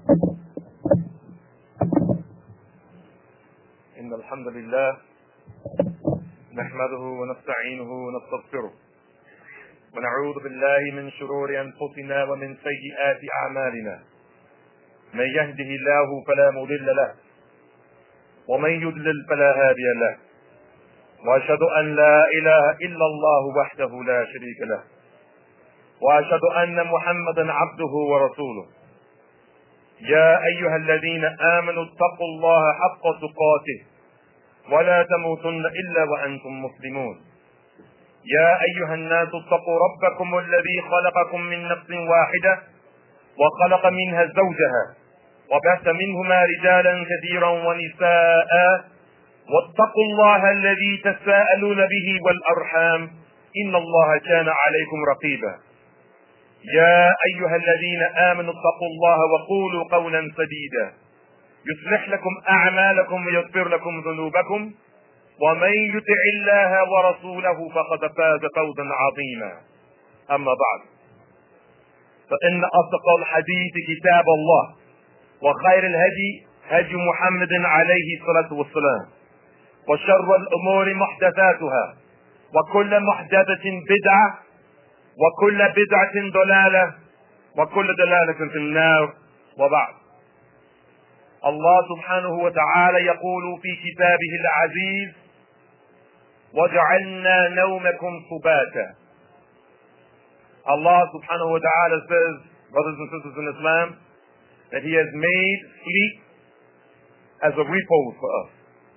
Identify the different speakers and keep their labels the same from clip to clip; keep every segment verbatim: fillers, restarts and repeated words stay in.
Speaker 1: إن الحمد لله نحمده ونستعينه ونستغفره ونعوذ بالله من شرور أنفسنا ومن سيئات أعمالنا. من يهده الله فلا مضل له ومن يضلل فلا هادي له، وأشهد أن لا إله إلا الله وحده لا شريك له، وأشهد أن محمدا عبده ورسوله. يا أيها الذين آمنوا اتقوا الله حق تقاته ولا تموتن إلا وأنتم مسلمون. يا أيها الناس اتقوا ربكم الذي خلقكم من نفس واحدة وخلق منها زوجها وبث منهما رجالا كثيرا ونساء، واتقوا الله الذي تساءلون به والأرحام إن الله كان عليكم رقيبا. يا أيها الذين آمنوا اتقوا الله وقولوا قولا سديدا يصلح لكم أعمالكم ويغفر لكم ذنوبكم، ومن يطع الله ورسوله فقد فاز فوزا عظيما. أما بعد، فإن أصدق الحديث كتاب الله، وخير الهدي هدي محمد عليه الصلاة والسلام، وشر الأمور محدثاتها، وكل محدثة بدعة، وكل بدعة ضلالة، وكل ضلالة في النار. وبعد، الله سبحانه وتعالى يقول في كتابه العزيز: وجعلنا نومكم سباتا. Allah subhanahu wa ta'ala says, brothers and sisters in Islam, that He has made sleep as a repose for us.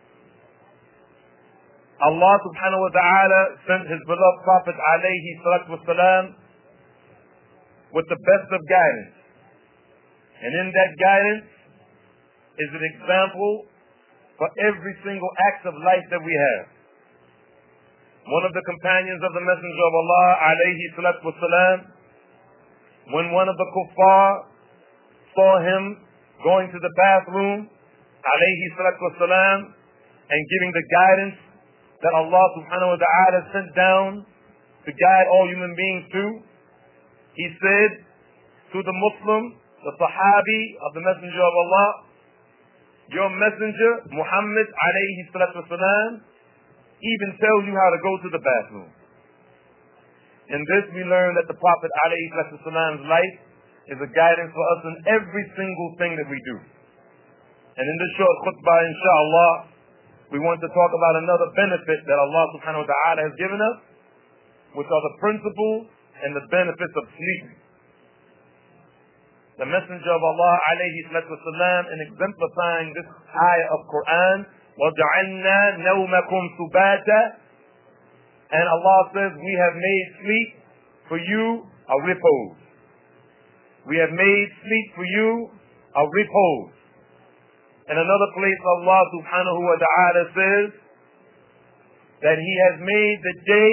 Speaker 1: Allah subhanahu wa ta'ala sent His beloved Prophet alayhi salatu wasalam with the best of guidance. And in that guidance is an example for every single act of life that we have. One of the companions of the Messenger of Allah alayhi salatu wasalam, when one of the kuffar saw him going to the bathroom alayhi salatu wasalam and giving the guidance that Allah subhanahu wa ta'ala sent down to guide all human beings to, he said to the Muslim, the Sahabi of the Messenger of Allah, your Messenger Muhammad alayhi salatu wasalam even tells you how to go to the bathroom. In this we learn that the Prophet alayhi salatu wasalam's life is a guidance for us in every single thing that we do. And in this short khutbah, inshallah, we want to talk about another benefit that Allah subhanahu wa ta'ala has given us, which are the principles and the benefits of sleeping. The Messenger of Allah alayhi salatu wasalam, in exemplifying this ayah of Quran, وَجَعَلْنَا نَوْمَكُمْ سُبَاتًا, and Allah says, we have made sleep for you a repose. We have made sleep for you a repose. In another place, Allah subhanahu wa ta'ala says that He has made the day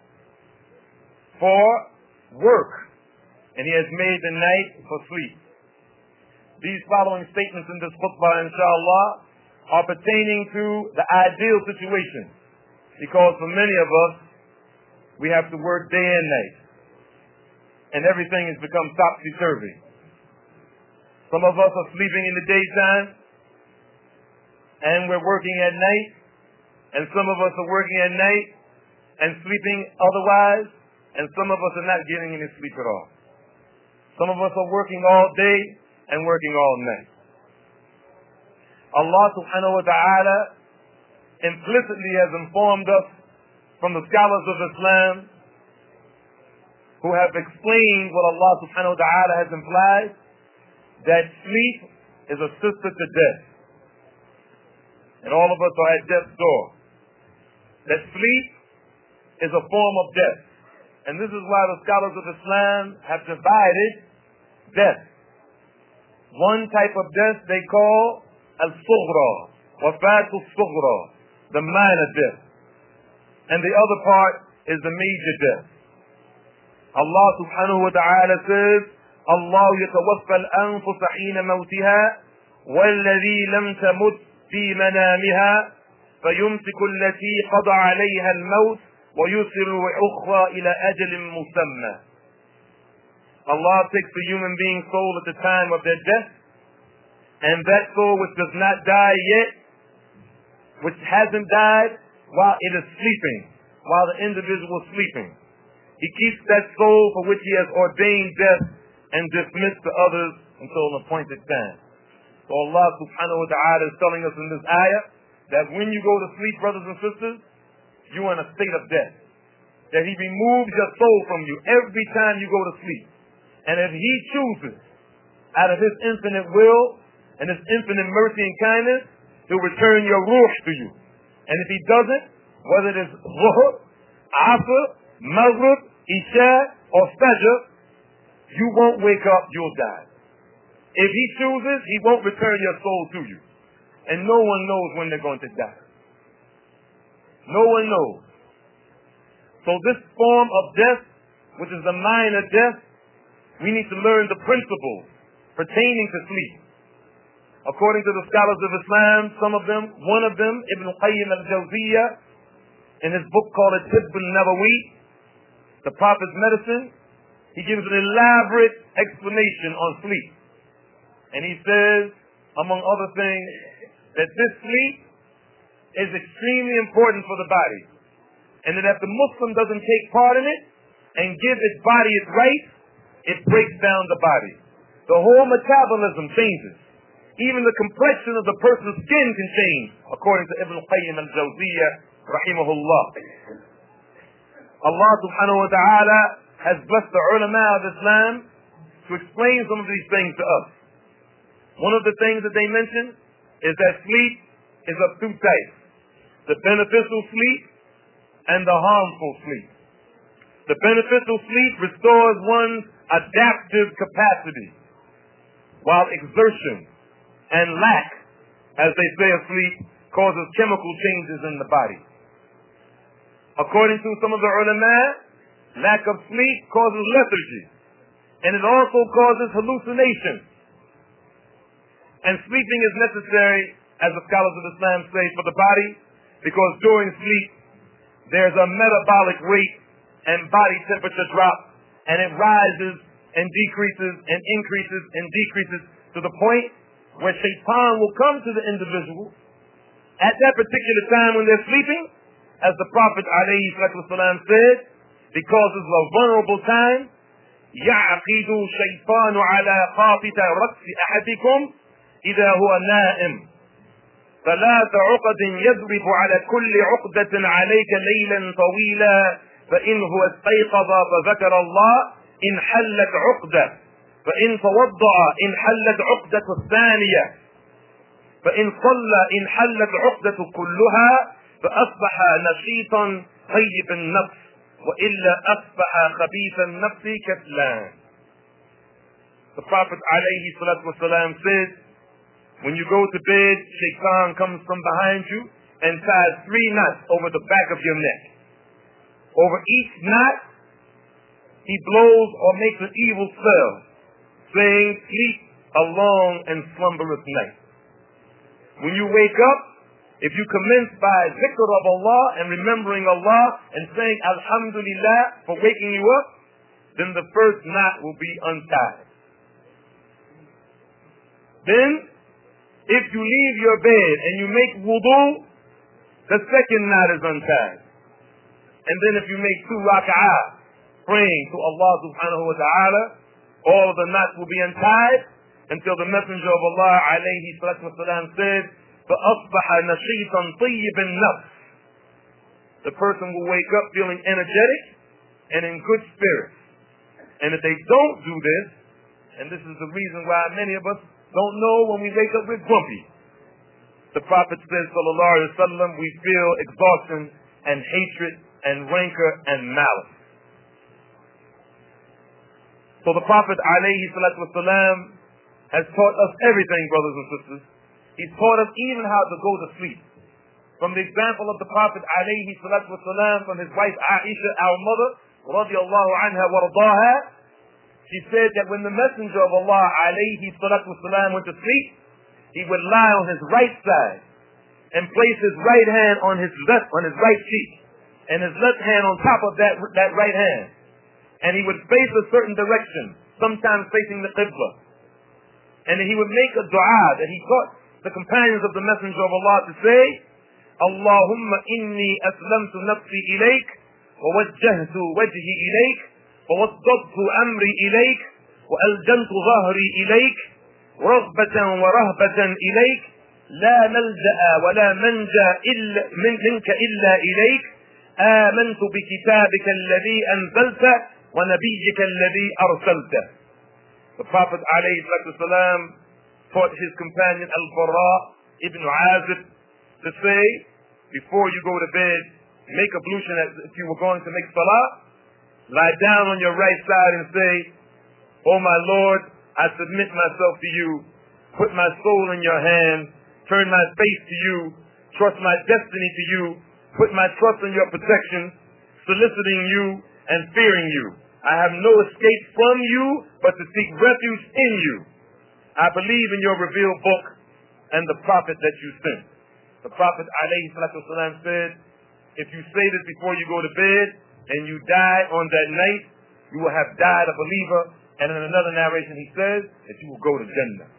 Speaker 1: for work, and He has made the night for sleep. These following statements in this khutbah, inshallah, are pertaining to the ideal situation, because for many of us, we have to work day and night, and everything has become topsy-turvy. Some of us are sleeping in the daytime, and we're working at night, and some of us are working at night and sleeping otherwise, and some of us are not getting any sleep at all. Some of us are working all day and working all night. Allah subhanahu wa ta'ala implicitly has informed us from the scholars of Islam who have explained what Allah subhanahu wa ta'ala has implied, that sleep is a sister to death. And all of us are at death's door. That sleep is a form of death. And this is why the scholars of Islam have divided death. One type of death they call al-sughra, wafat al-sughra, the minor death. And the other part is the major death. Allah subhanahu wa ta'ala says, Allah yatawaffa al-anfusa hina mawtiha, والذي لم تمت في منامها فيمسك التي قضى عليها الموت ويرسل الأخرى إلى أجل مسمى. Allah takes the human being's soul at the time of their death, And that soul which does not die yet, which hasn't died while it is sleeping, while the individual is sleeping. He keeps that soul for which he has ordained death and dismissed the others until an appointed time. So Allah subhanahu wa ta'ala is telling us in this ayah that when you go to sleep, brothers and sisters, you are in a state of death. That he removes your soul from you every time you go to sleep. And if he chooses, out of his infinite will and his infinite mercy and kindness, he'll return your ruh to you. And if he doesn't, whether it is Zuhr, Asr, Maghrib, Isha, or Fajr, you won't wake up, you'll die. If he chooses, he won't return your soul to you. And no one knows when they're going to die. No one knows. So this form of death, which is the minor death, we need to learn the principles pertaining to sleep. According to the scholars of Islam, some of them, one of them, Ibn Qayyim al-Jawziyah, in his book called At-Tibb al-Nabawi, the Prophet's Medicine, he gives an elaborate explanation on sleep. And he says, among other things, that this sleep is extremely important for the body. And that if the Muslim doesn't take part in it and give its body its rights, it breaks down the body. The whole metabolism changes. Even the complexion of the person's skin can change, according to Ibn Qayyim al-Jawziyah, rahimahullah. Allah subhanahu wa ta'ala has blessed the ulama of Islam to explain some of these things to us. One of the things that they mention is that sleep is of two types: the beneficial sleep and the harmful sleep. The beneficial sleep restores one's adaptive capacity, while exertion and lack, as they say of sleep, causes chemical changes in the body. According to some of the ulama, lack of sleep causes lethargy, and it also causes hallucination. And sleeping is necessary, as the scholars of Islam say, for the body, because during sleep there's a metabolic rate and body temperature drop, and it rises and decreases and increases and decreases to the point where shaitan will come to the individual at that particular time when they're sleeping, as the Prophet alayhi salatu wasalam said, because it's a vulnerable time, يَعْقِدُ الشَّيْطَانُ عَلَى قَافِةَ رَأْسِ أَحَدِكُمْ إِذَا هُوَ نَائِمٌ ثلاث عقد يضرب على كل عقدة عليك ليلا طويلا فإن هو استيقظ فذكر الله انحلت عقدة فإن توضأ انحلت عقدة الثانية فإن صلى انحلت عقدة كلها فأصبح نشيطا طيب النفس وإلا أصبح خبيث النفس كسلان. The Prophet alayhi salatu wasalam said, when you go to bed, Shaitan comes from behind you and ties three knots over the back of your neck. Over each knot, he blows or makes an evil spell, saying, sleep a long and slumberous night. When you wake up, if you commence by zikr of Allah and remembering Allah and saying Alhamdulillah for waking you up, then the first knot will be untied. Then, if you leave your bed and you make wudu, the second knot is untied. And then if you make two rak'ah, praying to Allah subhanahu wa ta'ala, all of the knots will be untied until the Messenger of Allah alayhi salatu wasalam said, فَأَصْبَحَ نَشِيطًا طِيِّبٍ النَّفْسِ. The person will wake up feeling energetic and in good spirits. And if they don't do this, and this is the reason why many of us don't know when we wake up we're grumpy. The Prophet says, sallallahu alaihi wasallam, we feel exhaustion and hatred and rancor and malice. So the Prophet alayhi salatu wasalam has taught us everything, brothers and sisters. He's taught us even how to go to sleep. From the example of the Prophet alayhi salatu wasalam from his wife Aisha, our mother, radiyallahu anha wa radaha, she said that when the Messenger of Allah alayhi salatu wasalam went to sleep, he would lie on his right side and place his right hand on his left, on his right cheek, and his left hand on top of that, that right hand. And he would face a certain direction, sometimes facing the Qibla. and he would make a dua that he taught the companions of the Messenger of Allah to say, Allahumma inni aslamtu nafsi ilayk, wa wajjahtu wajhi ilayk, wa waddadtu amri ilayk, wa aljantu zahri ilayk, raghbatan wa rahbatan ilayk, la malja'a wa la manja illa minka illa ilayk, آمنت بكتابك الذي أنزلت ونبيك الذي أرسلت. The Prophet ﷺ taught his companion Al-Bara ibn Azib to say, before you go to bed, make ablution as if you were going to make salah, lie down on your right side and say, Oh my Lord, I submit myself to you, put my soul in your hand, turn my face to you, trust my destiny to you, put my trust in your protection, soliciting you and fearing you. I have no escape from you but to seek refuge in you. I believe in your revealed book and the prophet that you sent. The Prophet ﷺ said, if you say this before you go to bed and you die on that night, you will have died a believer. And in another narration he says that you will go to Jannah.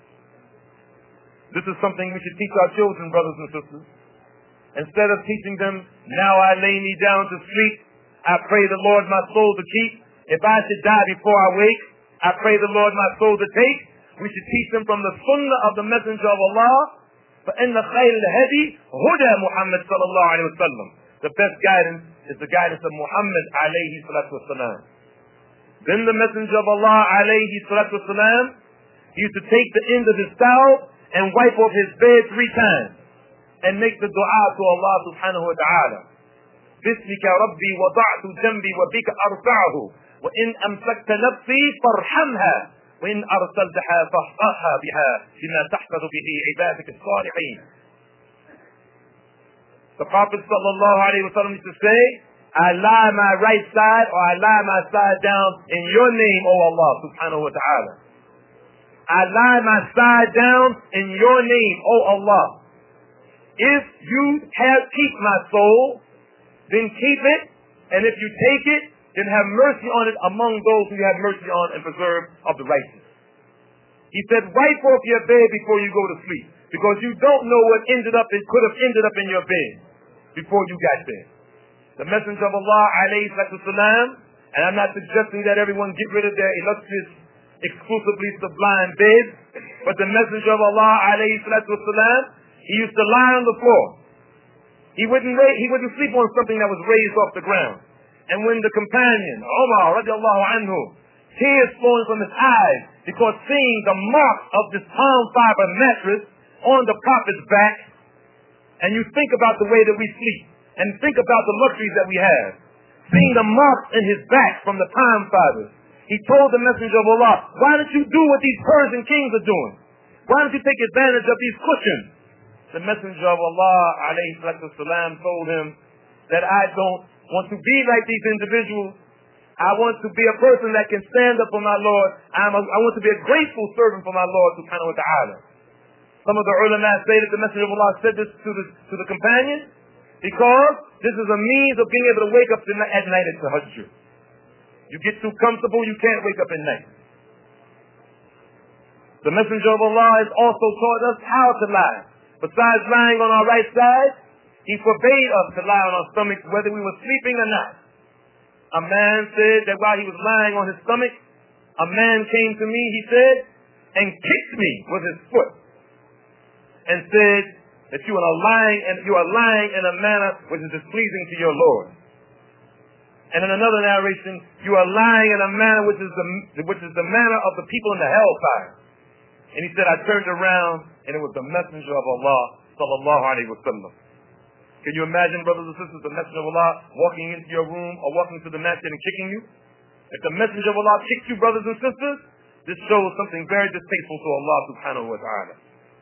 Speaker 1: This is something we should teach our children, brothers and sisters. Instead of teaching them, now I lay me down to sleep, I pray the Lord my soul to keep. If I should die before I wake, I pray the Lord my soul to take. We should teach them from the sunnah of the Messenger of Allah. فَإِنَّ خَيْرَ الْهَدِي هُدَى مُحَمَّدٍ صَلَى اللَّهُ عَلَيْهِ وَسَلَّمَ. The best guidance is the guidance of Muhammad alayhi salatu wasalam. Then the Messenger of Allah alayhi salatu wasalam, he used to take the end of his towel and wipe off his bed three times and make the dua to Allah subhanahu wa ta'ala. بِسْمِكَ رَبِّي وَضَعْتُ جَنْبِي وَبِكَ أَرْفَعُهُ وَإِنْ أَمْسَكْتَ نَفْسِي فَارْحَمْهَا وَإِنْ أَرْسَلْتَهَا فَاحْفَظْهَا بِهَا بِمَا تَحْفَظُ بِهِ عِبَادَكَ الصَّالِحِينَ. The Prophet sallallahu alayhi wa sallam used to say, I lie my right side or I lie my side down in your name, O Allah subhanahu wa ta'ala. I lie my side down in your name, O Allah. If you have keep my soul, then keep it, and if you take it, then have mercy on it among those who you have mercy on and preserve of the righteous. He said, wipe off your bed before you go to sleep, because you don't know what ended up, it could have ended up in your bed before you got there. The Messenger of Allah, alayhi salatu salam, and I'm not suggesting that everyone get rid of their illustrious, exclusively sublime beds, but the Messenger of Allah, alayhi salatu salam, he used to lie on the floor. He wouldn't, he wouldn't sleep on something that was raised off the ground. And when the companion, Umar radiallahu anhu, tears flowing from his eyes because seeing the mark of this palm fiber mattress on the Prophet's back, and you think about the way that we sleep, and think about the luxuries that we have, seeing the marks in his back from the palm fibers, he told the Messenger of Allah, why don't you do what these Persian kings are doing? Why don't you take advantage of these cushions? The Messenger of Allah alayhi salatu salam told him that I don't want to be like these individuals. I want to be a person that can stand up for my Lord. I'm a, I want to be a grateful servant for my Lord subhanahu wa ta'ala. Some of the ulama say that the Messenger of Allah said this to the, to the companion because this is a means of being able to wake up at night at tahajjud. You get too comfortable, you can't wake up at night. The Messenger of Allah has also taught us how to lie. Besides lying on our right side, he forbade us to lie on our stomachs whether we were sleeping or not. A man said that while he was lying on his stomach, a man came to me, he said, and kicked me with his foot and said that you are lying and you are lying in a manner which is displeasing to your Lord. And in another narration, you are lying in a manner which is the which is the manner of the people in the hellfire. And he said, I turned around and it was the Messenger of Allah sallallahu alaihi wasallam. Can you imagine, brothers and sisters, the Messenger of Allah walking into your room or walking to the masjid and kicking you? If the Messenger of Allah kicks you, brothers and sisters, this shows something very distasteful to Allah subhanahu wa ta'ala.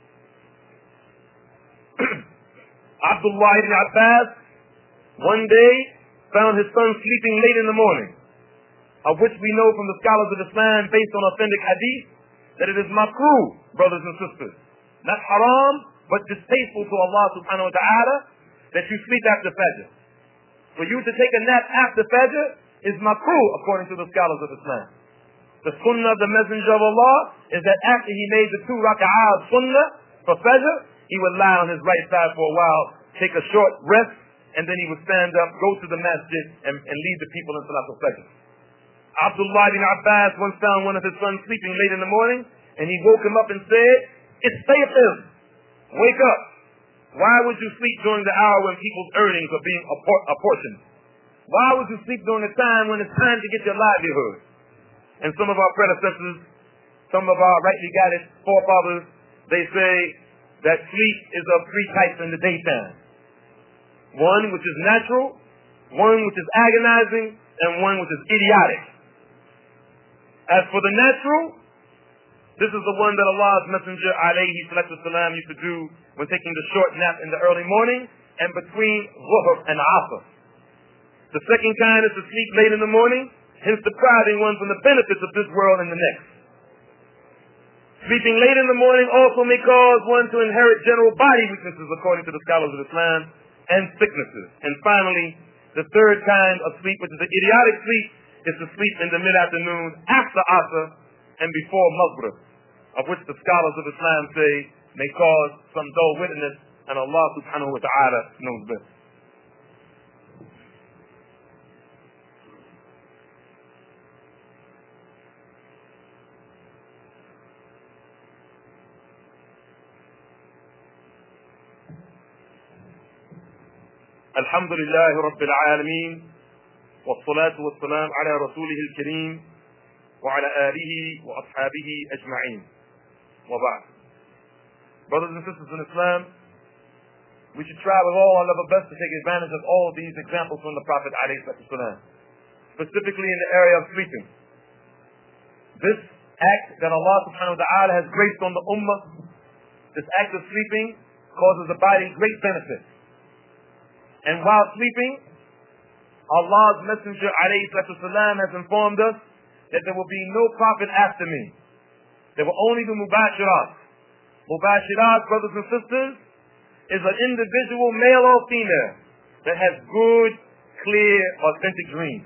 Speaker 1: Abdullah ibn Abbas one day found his son sleeping late in the morning, of which we know from the scholars of Islam based on authentic hadith that it is makruh, brothers and sisters, not haram, but distasteful to Allah subhanahu wa ta'ala that you sleep after Fajr. For you to take a nap after Fajr is makruh according to the scholars of Islam. The sunnah of the Messenger of Allah is that after he made the two raka'ah of sunnah for Fajr, he would lie on his right side for a while, take a short rest, and then he would stand up, go to the masjid, and, and lead the people in Salat al-Fajr. Abdullah ibn Abbas once found one of his sons sleeping late in the morning, and he woke him up and said, "Istayqiz, wake up. Why would you sleep during the hour when people's earnings are being apportioned? Why would you sleep during the time when it's time to get your livelihood?" And some of our predecessors, some of our rightly guided forefathers, they say that sleep is of three types in the daytime. One which is natural, one which is agonizing, and one which is idiotic. As for the natural, this is the one that Allah's Messenger alayhi salatu wasalam used to do when taking the short nap in the early morning and between Zuhr and Asr. The second kind is to sleep late in the morning, hence depriving one from the benefits of this world and the next. Sleeping late in the morning also may cause one to inherit general body weaknesses according to the scholars of Islam, and sicknesses. And finally, the third kind of sleep, which is the idiotic sleep, is to sleep in the mid-afternoon after Asr and before Maghrib, of which the scholars of Islam say may cause some dull witness, and Allah subhanahu wa ta'ala knows best. الحمد لله رب العالمين والصلاة والسلام على رسوله الكريم وعلى آله وأصحابه أجمعين وبعد. Brothers and sisters in Islam, we should try with all our level best to take advantage of all of these examples from the Prophet ﷺ, specifically in the area of sleeping. This act that Allah subhanahu wa ta'ala has graced on the ummah, this act of sleeping causes the body great benefit. And while sleeping, Allah's Messenger ﷺ has informed us that there will be no prophet after me. There will only be mubashirat. Mubashirat, brothers and sisters, is an individual, male or female, that has good, clear, authentic dreams.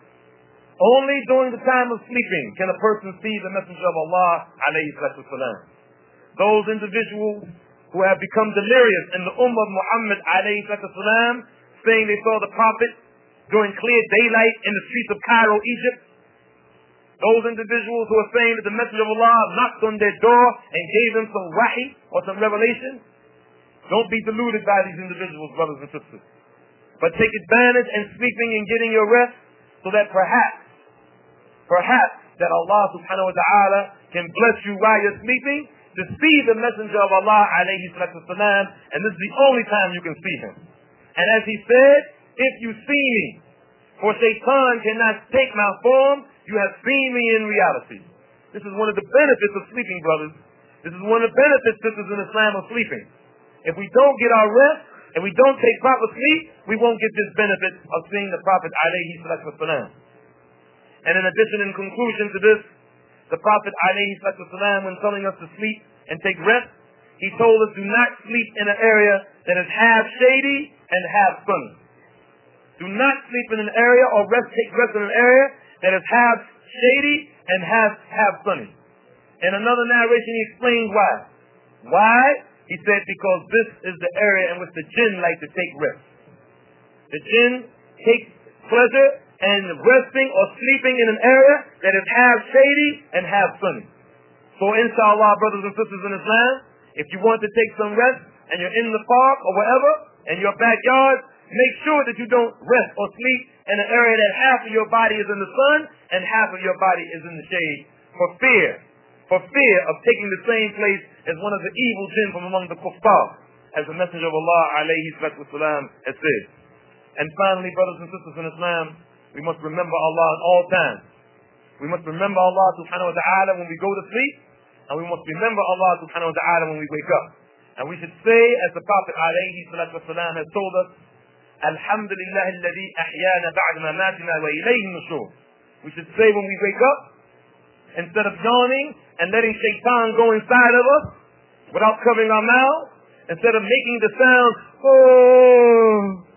Speaker 1: Only during the time of sleeping can a person see the Messenger of Allah ﷺ. Those individuals who have become delirious in the ummah of Muhammad ﷺ, saying they saw the Prophet during clear daylight in the streets of Cairo, Egypt. Those individuals who are saying that the Messenger of Allah knocked on their door and gave them some wahi or some revelation. Don't be deluded by these individuals, brothers and sisters. But take advantage in sleeping and getting your rest so that perhaps, perhaps that Allah subhanahu wa ta'ala can bless you while you're sleeping to see the Messenger of Allah alayhi salatu wasalam, and this is the only time you can see him. And as he said, if you see me, for shaitan cannot take my form, you have seen me in reality. This is one of the benefits of sleeping, brothers. This is one of the benefits, sisters, in Islam of sleeping. If we don't get our rest, and we don't take proper sleep, we won't get this benefit of seeing the Prophet alayhi salatu wasalam. And in addition, in conclusion to this, the Prophet alayhi salatu wasalam, when telling us to sleep and take rest, he told us do not sleep in an area that is half shady and half sunny. Do not sleep in an area or rest, take rest in an area that is half shady and half, half sunny. In another narration, he explains why. Why? He said because this is the area in which the jinn like to take rest. The jinn take pleasure in resting or sleeping in an area that is half shady and half sunny. So inshallah, brothers and sisters in Islam, if you want to take some rest and you're in the park or wherever, in your backyard, make sure that you don't rest or sleep in an area that half of your body is in the sun and half of your body is in the shade, for fear, for fear of taking the same place as one of the evil jinn from among the kuffar, as the Messenger of Allah alayhi salatu wasalam has said. And finally, brothers and sisters in Islam, we must remember Allah at all times. We must remember Allah subhanahu wa ta'ala when we go to sleep, and we must remember Allah subhanahu wa ta'ala when we wake up. And we should say, as the Prophet alayhi salatu wasalam has told us, Alhamdulillah alladhi ahyana ba'da ma matina wa ilayhi nushur. We should say when we wake up, instead of yawning and letting shaitan go inside of us without covering our mouths, instead of making the sound, oh,